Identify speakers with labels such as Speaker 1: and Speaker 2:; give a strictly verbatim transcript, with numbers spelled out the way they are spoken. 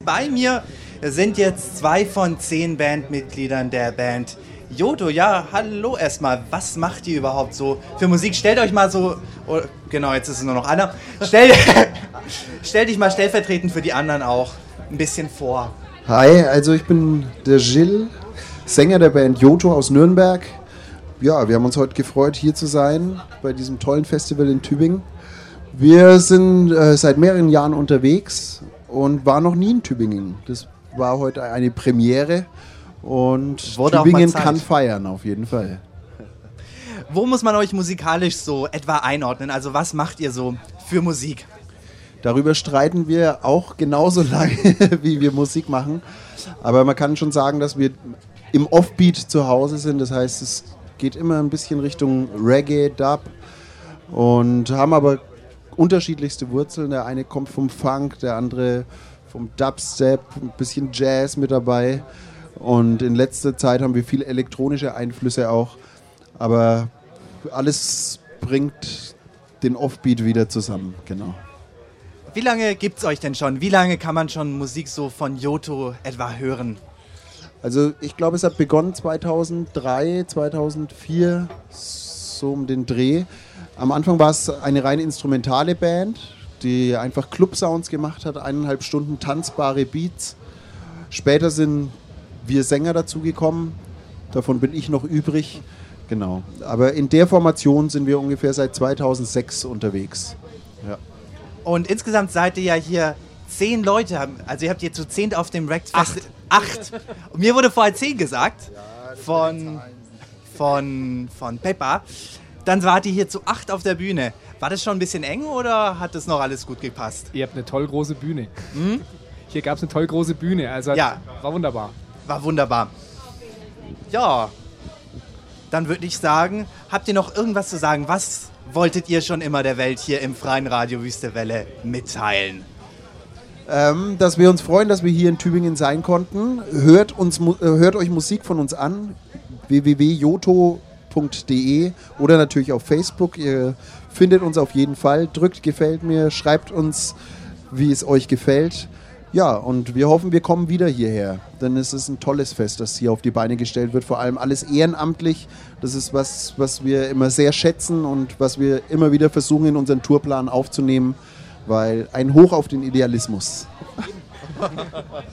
Speaker 1: bei mir sind jetzt zwei von zehn Bandmitgliedern der Band Yotto. Ja, hallo erstmal. Was macht ihr überhaupt so für Musik? Stellt euch mal so... Oh, genau, jetzt ist es nur noch einer. Stell, stell dich mal stellvertretend für die anderen auch ein bisschen vor.
Speaker 2: Hi, also ich bin der Gilles, Sänger der Band Yotto aus Nürnberg. Ja, wir haben uns heute gefreut, hier zu sein bei diesem tollen Festival in Tübingen. Wir sind äh, seit mehreren Jahren unterwegs und waren noch nie in Tübingen. Das war heute eine Premiere und
Speaker 1: Wurde
Speaker 2: Tübingen kann feiern, auf jeden Fall.
Speaker 1: Wo muss man euch musikalisch so etwa einordnen? Also was macht ihr so für Musik?
Speaker 2: Darüber streiten wir auch genauso lange, wie wir Musik machen. Aber man kann schon sagen, dass wir im Offbeat zu Hause sind. Das heißt, es geht immer ein bisschen Richtung Reggae, Dub und haben aber unterschiedlichste Wurzeln. Der eine kommt vom Funk, der andere vom Dubstep, ein bisschen Jazz mit dabei. Und in letzter Zeit haben wir viele elektronische Einflüsse auch. Aber alles bringt den Offbeat wieder zusammen, genau.
Speaker 1: Wie lange gibt's euch denn schon? Wie lange kann man schon Musik so von Yotto etwa hören?
Speaker 2: Also ich glaube, es hat begonnen zweitausenddrei, zweitausendvier, so um den Dreh. Am Anfang war es eine rein instrumentale Band, die einfach Club-Sounds gemacht hat, eineinhalb Stunden tanzbare Beats. Später sind wir Sänger dazugekommen, davon bin ich noch übrig. Genau, aber in der Formation sind wir ungefähr seit zweitausendsechs unterwegs. Ja.
Speaker 1: Und insgesamt seid ihr ja hier zehn Leute, also ihr habt hier zu zehn auf dem Wrecked Fest. Acht. Acht. Und mir wurde vorher zehn gesagt, von, von, von Peppa. Dann wart ihr hier zu acht auf der Bühne. War das schon ein bisschen eng oder hat das noch alles gut gepasst?
Speaker 3: Ihr habt eine toll große Bühne. Hm? Hier gab es eine toll große Bühne, also
Speaker 1: ja.
Speaker 3: War wunderbar.
Speaker 1: War wunderbar. Ja, dann würde ich sagen, habt ihr noch irgendwas zu sagen? Was wolltet ihr schon immer der Welt hier im freien Radio Wüstewelle mitteilen?
Speaker 2: Ähm, dass wir uns freuen, dass wir hier in Tübingen sein konnten. Hört, uns, äh, hört euch Musik von uns an, w w w punkt yotto punkt d e oder natürlich auf Facebook. Ihr findet uns auf jeden Fall. Drückt gefällt mir, schreibt uns, wie es euch gefällt. Ja, und wir hoffen, wir kommen wieder hierher, denn es ist ein tolles Fest, das hier auf die Beine gestellt wird, vor allem alles ehrenamtlich. Das ist was, was wir immer sehr schätzen und was wir immer wieder versuchen, in unseren Tourplan aufzunehmen, weil ein Hoch auf den Idealismus.